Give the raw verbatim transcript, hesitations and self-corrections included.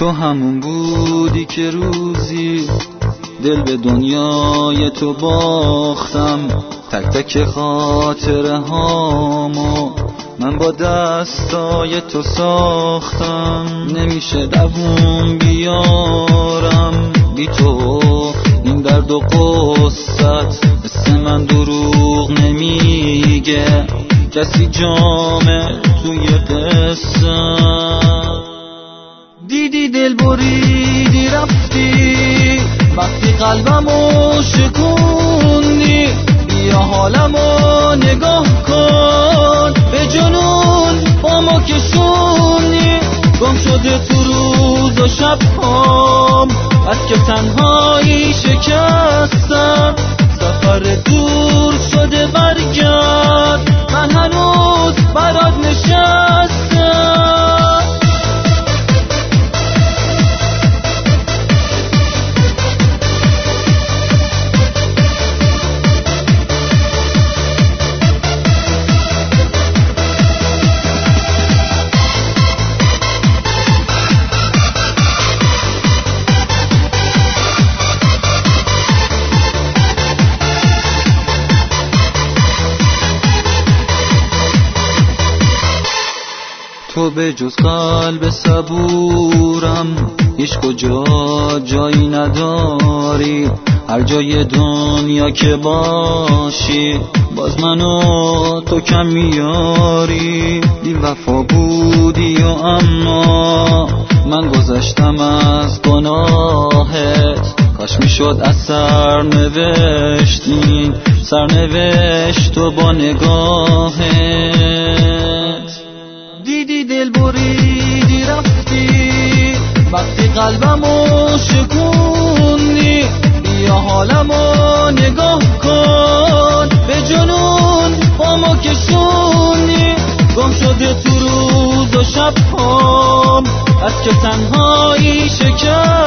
تو همون بودی که روزی دل به دنیای تو باختم، تک تک خاطره هامو من با دستای تو ساختم. نمیشه دووم بیارم بی تو این درد و قصت، مثل من دروغ نمیگه کسی جامه توی قصه. دیدی دل بریدی رفتی وقتی قلبمو شکوندی، بیا حالمو نگاه کن به جنون با ما کشوندی. گم شده تو روز و شبهام بس که تنهایی شکستم، سفر دور شده برگرد من هنوز برات نشستم. تو به جز قلب صبورم هیچ کجا جایی نداری، هر جای دنیا که باشی باز منو تو کم میاری. بی وفا بودی و اما من گذشتم از گناهت، کاش میشد از سر نوشتین سرنوشت و با نگاهت. دیدی دل بریدی رفتی وقتی قلبمو شکوندی، بیا حالمو نگاه کن به جنون با ما کشوندی. گم شده تو روز و شبهام بس که تنهایی شکست